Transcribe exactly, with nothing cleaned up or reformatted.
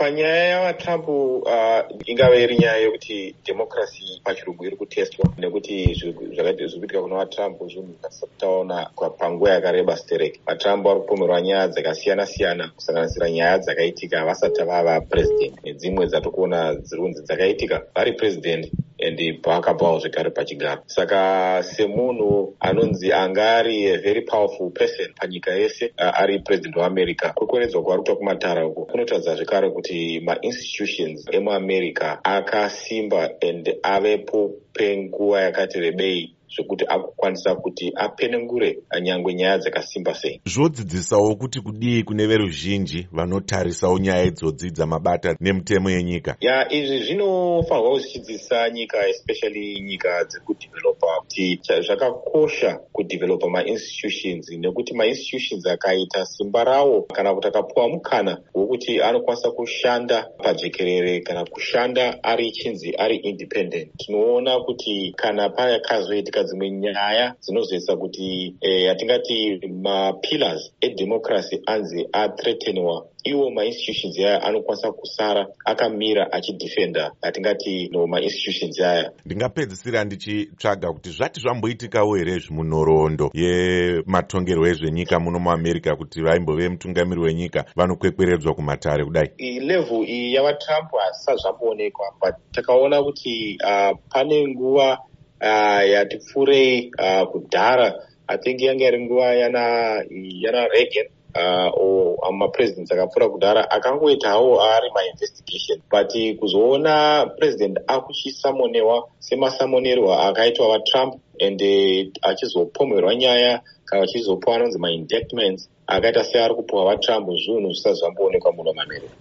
Panyaya yavaTrump uh, ingave iri nyaya yekuti democracy pachirungu iri kutestwa nekuti zvakaita zvirikuitika kuna vaTrump zvinhu zvatisataona panguva yakareba stereki. VaTrump vari kupomerwa nyaya dzakasiyana siyana kusanganisira nyaya dzakaitika vasati vava president nedzimwe dzatikuona dziri kunzi dzakaitika vari president and paakapawo zvekare pachigaro. Saka semunhu anonzi anga ari a very powerful person panyika yese uh, ari president weAmerica, kurikuwedzwa kwari kuita kumatara uko kunotaridza zvekare kuti ma-institutions emuAmerica akasimba and avepo penguva yakati rebei zvokuti akukwanisa kuti apenengure nyangwe nyaya dzakasimba sei. Zvodzidzisawo kuti kudii kune veruzhinji vanotarisawo nyaya idzodzi dzamabata nemitemo yenyika. Ya izvi zvinofanirwa kuchidzidzisa nyika, especially nyika dziri kudevelopa, kuti zvakakosha kudevelopa ma-institutions nekuti ma-institutions akaita simba rawo kana kuti akapuwa mukana wokuti anokwanisa kushanda pajekerere kana kushanda ari chinzi ari independent. Tinoona kuti kana pakazoitika dzimwe nyaya dzinozoisa kuti eh, atingati ma-pillars edemocracy anzi athreateniwa, iwo ma-institutions aya anokwanisa kusara akamira achidefenda atingati no ma-institutions aya. Ndingapedzisira ndichitsvaga kuti zvati zvamboitikawo here zvimunhoroondo yematongerwo ezvenyika muno muAmerica kuti vaimbove mutungamiri wenyika vanokwekweredzwa kumatare kudai. Level iyi yavaTrump hasisati zvamboonekwa, but takaona kuti uh, pane nguva uh, yati pfurei uh, kudhara, I think yanga iri nguva yana yana Reagan uh, o mapresidents akapfuura kudhara akangoitawo ari ma-investigation, but kuzoona president akuchisamonewa semasamonerwa akaitwa vaTrump and uh, achizopomerwa nyaya kana achizopuwa anonzi ma-indictments akaita seari kupuwa vaTrump, zvinhu zvisati zvamboonekwa muno muAmerica.